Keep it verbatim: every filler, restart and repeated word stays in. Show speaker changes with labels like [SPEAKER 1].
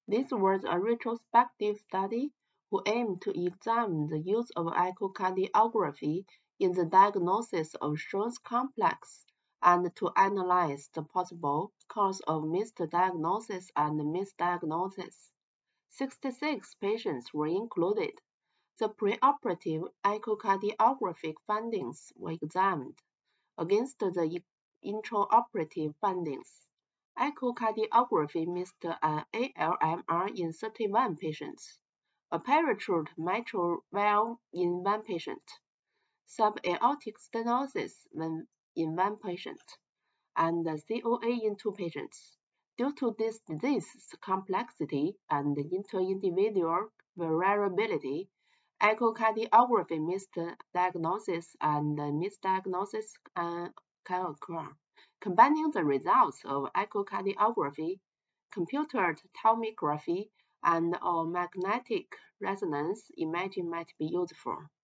[SPEAKER 1] This was a retrospective study who aimed to examine the use of echocardiography in the diagnosis of Schwann complex and to analyze the possible cause of misdiagnosis and misdiagnosis. sixty-six patients were included. The preoperative echocardiographic findings were examined against the intraoperative findings. Echocardiography missed an A L M R in thirty-one patients, a parachute mitral valve in one patient, subaortic stenosis in one patient, and C O A in two patients. Due to this disease complexity and inter-individual variability, echocardiography misdiagnosis and misdiagnosis uh, can occur. Combining the results of echocardiography, computed tomography, and or magnetic resonance imaging might be useful.